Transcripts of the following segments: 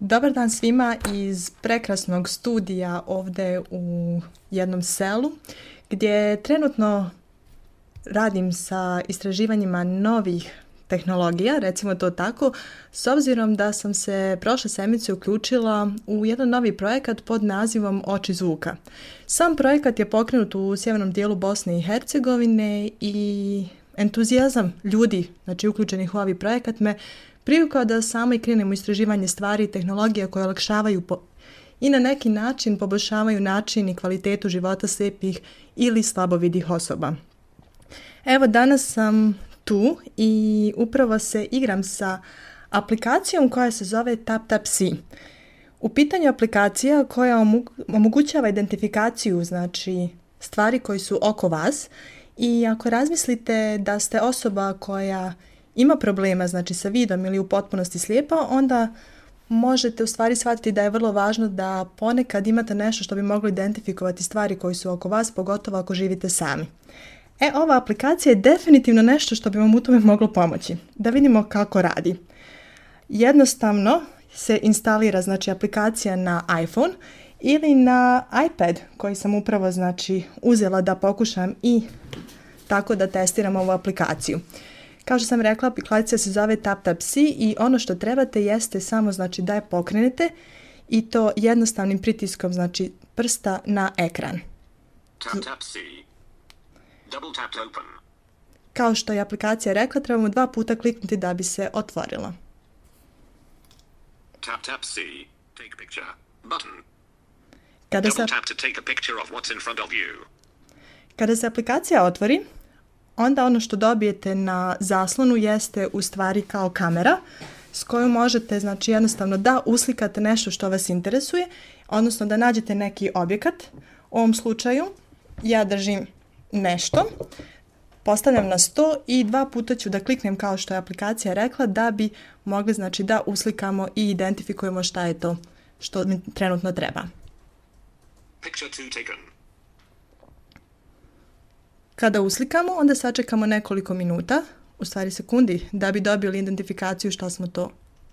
Dobar dan svima iz prekrasnog studija ovdje u jednom selu gdje trenutno radim sa istraživanjima novih tehnologija, recimo to tako, s obzirom da sam se prošle sedmice uključila u jedan novi projekat pod nazivom Oči zvuka. Sam projekat je pokrenut u sjevernom dijelu Bosne i Hercegovine i entuzijazam ljudi, znači uključenih u ovaj projekat, me privukao da samo i krenem u istraživanje stvari i tehnologija koje olakšavaju i na neki način poboljšavaju način i kvalitetu života slijepih ili slabovidih osoba. Evo, danas sam tu i upravo se igram sa aplikacijom koja se zove TapTapSee. U pitanju je aplikacija koja omogućava identifikaciju, znači stvari koji su oko vas, i ako razmislite da ste osoba koja ima problema, znači sa vidom ili u potpunosti slijepa, onda možete u stvari shvatiti da je vrlo važno da ponekad imate nešto što bi moglo identifikovati stvari koji su oko vas, pogotovo ako živite sami. Ova aplikacija je definitivno nešto što bi vam u tome moglo pomoći. Da vidimo kako radi. Jednostavno se instalira, znači, aplikacija na iPhone ili na iPad koji sam upravo, znači, uzela da pokušam i tako da testiram ovu aplikaciju. Kao što sam rekla, aplikacija se zove TapTapSee i ono što trebate jeste samo, znači, da je pokrenete i to jednostavnim pritiskom, znači, prsta na ekran. TapTapSee. Double tap to open. Kao što je aplikacija rekla, trebamo 2 puta kliknuti da bi se otvorila. TapTapSee. Take picture. Button. Kada Double tap to take a picture of what's in front of you. Kada se aplikacija otvori, onda ono što dobijete na zaslonu jeste u stvari kao kamera s kojom možete, znači, jednostavno da uslikate nešto što vas interesuje, odnosno da nađete neki objekat. U ovom slučaju ja držim nešto, postavljam na sto i 2 puta ću da kliknem kao što je aplikacija rekla da bi mogli, znači, da uslikamo i identifikujemo šta je to što mi trenutno treba. Picture 2 taken. Kada uslikamo, onda sačekamo nekoliko minuta, u stvari sekundi, da bi dobili identifikaciju šta smo to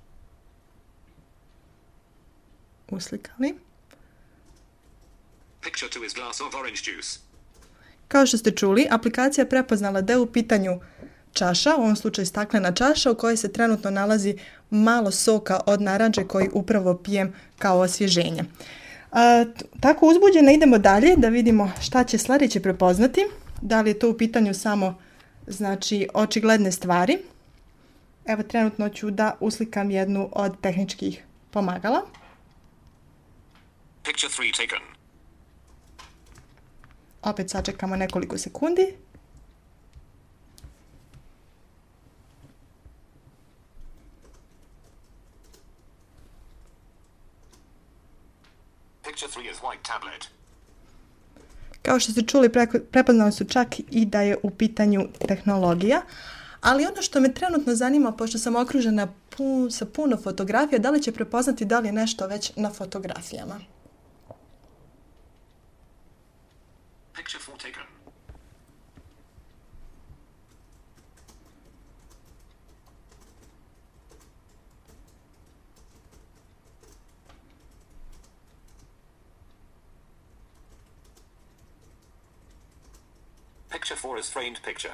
uslikali. Picture 2 is glass of orange juice. Kao što ste čuli, aplikacija je prepoznala da je u pitanju čaša, u ovom slučaju staklena čaša u kojoj se trenutno nalazi malo soka od naranče koji upravo pijem kao osvježenje. Tako uzbuđena idemo dalje da vidimo šta će sljedeće prepoznati. Da li je to u pitanju samo, znači, očigledne stvari. Evo, trenutno ću da uslikam jednu od tehničkih pomagala. Picture 3 taken. Opet sačekamo nekoliko sekundi. Picture 3 is white tablet. Kao što ste čuli, prepoznali su čak i da je u pitanju tehnologija, ali ono što me trenutno zanima, pošto sam okružena sa puno fotografija, da li će prepoznati da li je nešto već na fotografijama. Picture 4 taken. Picture 4 is framed picture.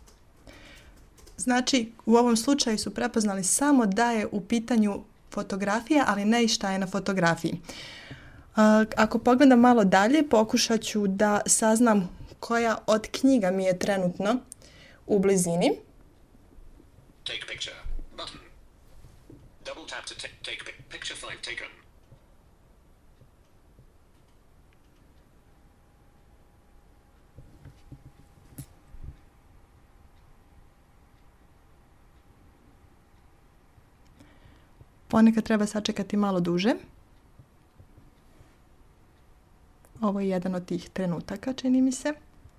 Znači, u ovom slučaju su prepoznali samo da je u pitanju fotografija, ali ne i šta je na fotografiji. Ako pogledam malo dalje, pokušat ću da saznam koja od knjiga mi je trenutno u blizini. Take picture. Button. Double tap to take picture 5 taken. Ponekad treba sačekati malo duže. Ovo je jedan od tih trenutaka, čini mi se.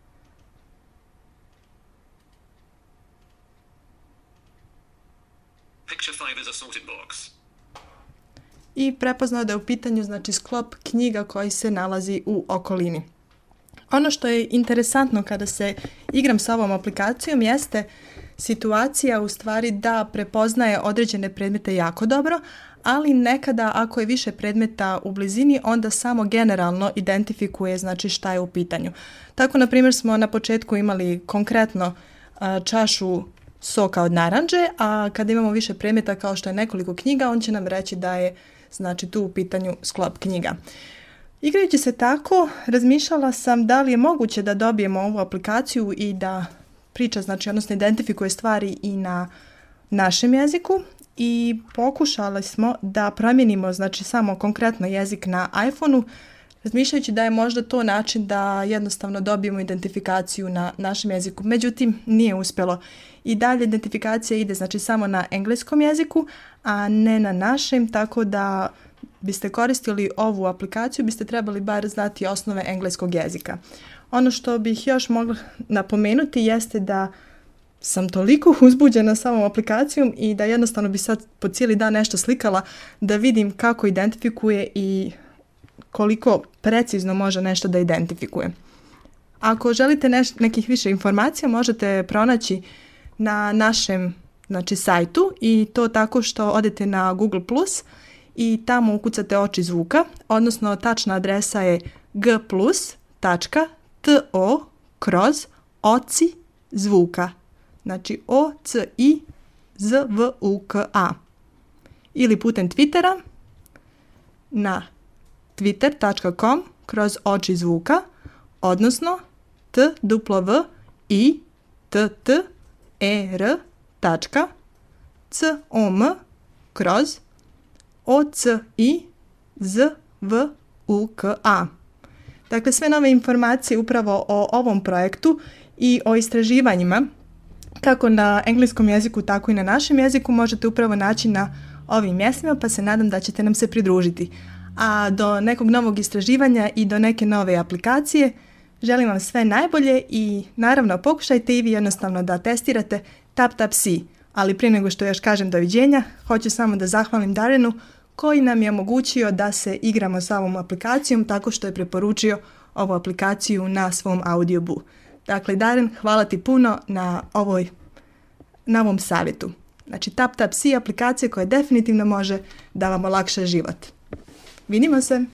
Picture 5 is a sorted box. I prepoznao da je u pitanju, znači, sklop knjiga koji se nalazi u okolini. Ono što je interesantno kada se igram sa ovom aplikacijom jeste situacija u stvari da prepoznaje određene predmete jako dobro, ali nekada ako je više predmeta u blizini, onda samo generalno identifikuje znači šta je u pitanju. Tako, na primjer, smo na početku imali konkretno čašu soka od naranđe, a kada imamo više predmeta kao što je nekoliko knjiga, on će nam reći da je znači tu u pitanju sklop knjiga. Igrajući se tako, razmišljala sam da li je moguće da dobijemo ovu aplikaciju i da priča, znači odnosno identifikuje stvari i na našem jeziku, i pokušali smo da promijenimo znači samo konkretno jezik na iPhone-u, razmišljajući da je možda to način da jednostavno dobijemo identifikaciju na našem jeziku. Međutim, nije uspjelo. I dalje identifikacija ide znači samo na engleskom jeziku, a ne na našem, tako da biste koristili ovu aplikaciju, biste trebali bar znati osnove engleskog jezika. Ono što bih još mogla napomenuti jeste da sam toliko uzbuđena samom aplikacijom i da jednostavno bi sad po cijeli dan nešto slikala da vidim kako identifikuje i koliko precizno može nešto da identifikuje. Ako želite nekih više informacija, možete pronaći na našem znači, sajtu, i to tako što odete na Google+, i tamo ukucate oči zvuka, odnosno tačna adresa je g+.to/oci zvuka. Znači OCIZVUKA. Ili putem Twittera na twitter.com/oči zvuka, odnosno twiter.com/OCIZVUKA. Dakle, sve nove informacije upravo o ovom projektu i o istraživanjima kako na engleskom jeziku, tako i na našem jeziku možete upravo naći na ovim mjestima, pa se nadam da ćete nam se pridružiti. A do nekog novog istraživanja i do neke nove aplikacije želim vam sve najbolje i naravno pokušajte i vi jednostavno da testirate TapTapSee. Ali prije nego što još kažem doviđenja, hoću samo da zahvalim Darenu koji nam je omogućio da se igramo sa ovom aplikacijom tako što je preporučio ovu aplikaciju na svom Audioboo. Dakle, Daren, hvala ti puno na ovom savjetu. Znači, TapTapSee je aplikacija koja definitivno može da vam olakša život. Vidimo se!